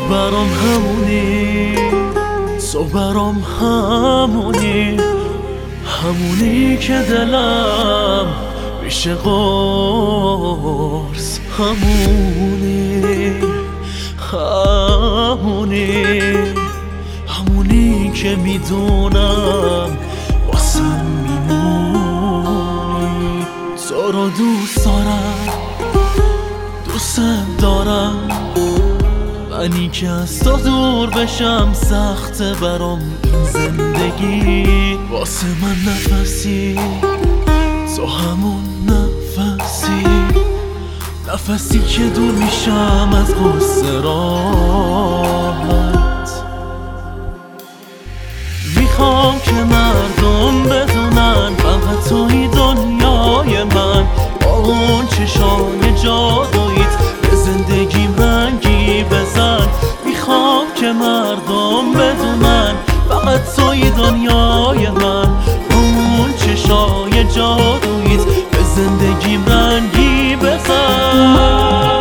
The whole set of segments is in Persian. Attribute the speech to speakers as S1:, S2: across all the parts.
S1: برام همونی، تو برام همونی، همونی که دلم میشه قرص، همونی همونی همونی که میدونم واسم میمونی. تو رو دوست دارم، دوست دارم، منی که از تو دور بشم سخته برام این زندگی. واسه من نفسی، تو همون نفسی، نفسی که دور میشم از غصه راحت. میخوام که مردم بدونن فقط توی دنیای من، با اون چشای جادویت به زندگیم رنگی بزن. میخوام که مردم بدونن فقط توی دنیای من، با اون چشای جادویت به زندگیم رنگی بزن.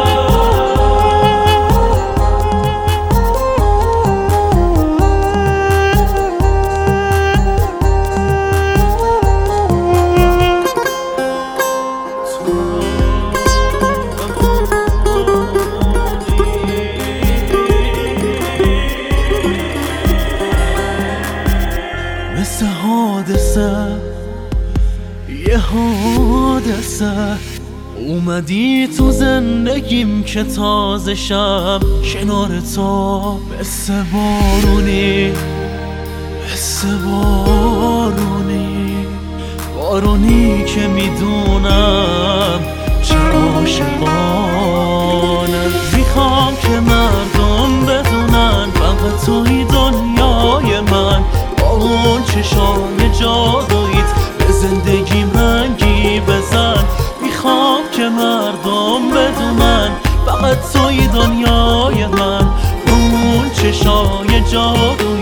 S1: مثل حادثه، یه حادثه اومدی تو زندگیم که تازه شم کنار تو. مثل بارونی، مثل بارونی، بارونی که میدونم چرا عاشقانم. میخوام که مردم بدونن فقط توی دنیای من، اون چشای جادویت به زندگیم رنگی بزن. میخوام که مردم بدونن فقط توی دنیای من، اون چشای جادویت